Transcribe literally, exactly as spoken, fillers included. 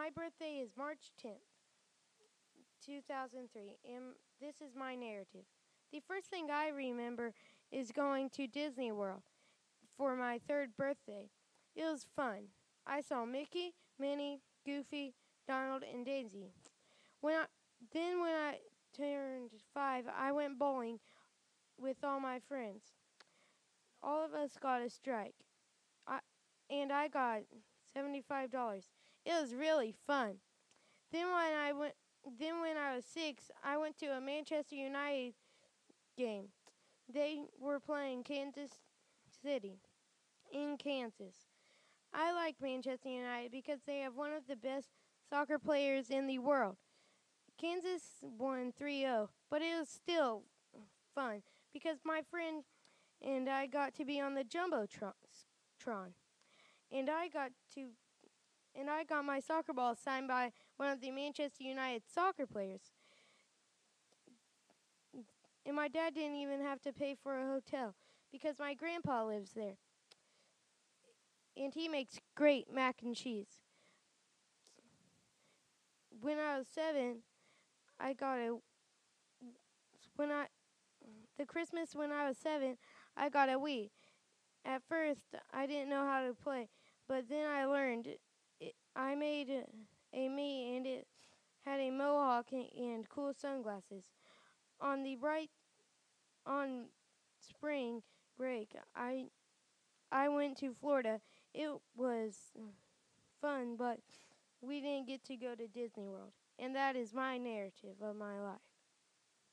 My birthday is March tenth, two thousand three, and this is my narrative. The first thing I remember is going to Disney World for my third birthday. It was fun. I saw Mickey, Minnie, Goofy, Donald, and Daisy. When I, then when I turned five, I went bowling with all my friends. All of us got a strike, I, and I got seventy-five dollars. It was really fun. Then when I went, then when I was six, I went to a Manchester United game. They were playing Kansas City in Kansas. I like Manchester United because they have one of the best soccer players in the world. Kansas won three zero, but it was still fun because my friend and I got to be on the Jumbotron. And I got to and I got my soccer ball signed by one of the Manchester United soccer players. And my dad didn't even have to pay for a hotel because my grandpa lives there. And he makes great mac and cheese. When I was seven, I got a when I the Christmas when I was seven, I got a Wii. At first, I didn't know how to play, but then I learned. It, I made a, a me, and it had a mohawk and, and cool sunglasses. On the bright on spring break, I I went to Florida. It was fun, but we didn't get to go to Disney World. And that is my narrative of my life.